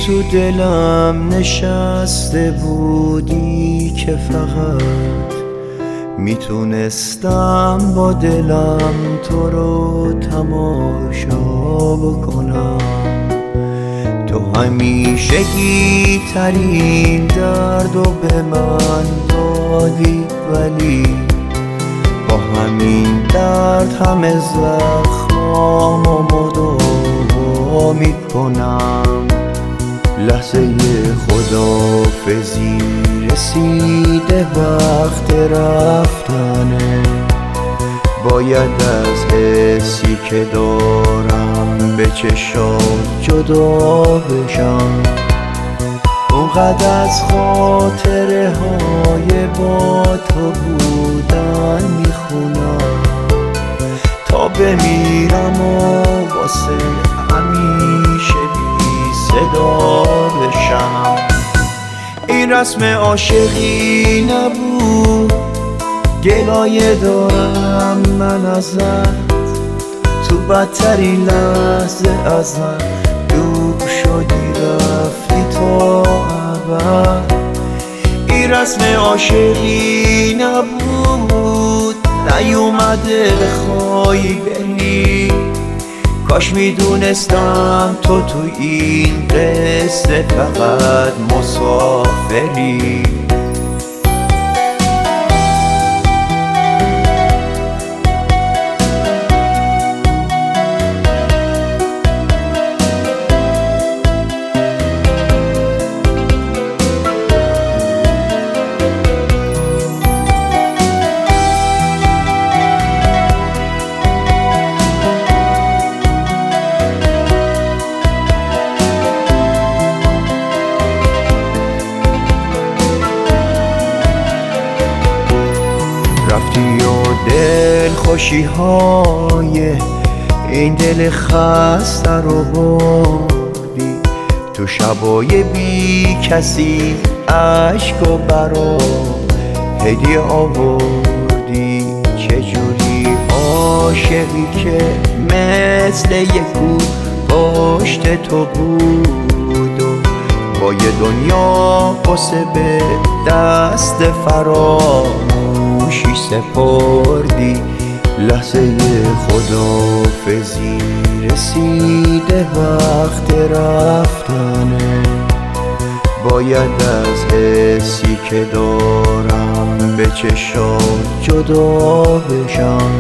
تو دلم نشسته بودی که فقط میتونستم با دلم تو رو تماشا بکنم. تو همیشگی ترین درد و به من دادی، ولی با همین درد همه زخمامو مداوا میکنم. لحظه خداحافظی رسیده، وقت رفتنه. باید از حسی که دارم به چشات جدا بشم. اونقدر از خاطره های با تو بودن میخونم تا بمیرم و واسه همیشه بی صدا بشم. این رسم عاشقی نبود، گلایه دارم من ازت. تو بدترین لحظه ازم دور شدی، رفتی تا ابد. این رسم عاشقی نبود، نیومده بخوای بری. کاش میدونستم تو این قصه فقط مسافری. رفتی و دل خوشی های این دل خسته رو بردی. تو شبای بی کسی عشق و برا هدیه آوردی. چجوری عاشقی که مثل یک کوه پشت تو بود و با یه دنیا قصه به دست فراموشی سپردی. لحظه خداحافظی رسیده، وقت رفتنه. باید از حسی که دارم به چشات جدا بشم.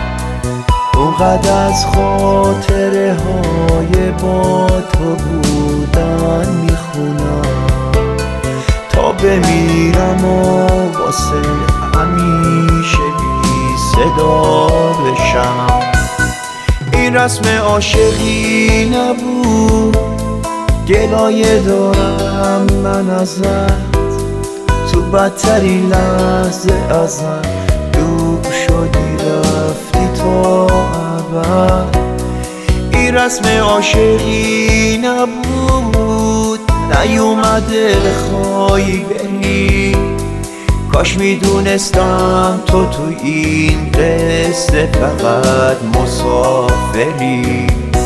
اونقدر از خاطره های با تو بودن میخونم تا بمیرم و واسه همیشه بی صدا بشم. این رسم عاشقی نبود، گلایه دارم من ازت. تو بدترین لحظه ازم دور شدی، رفتی تا ابد. این رسم عاشقی نبود، نیومده بخوای بری. کاش میدونستم تو این قصه فقط مسافری.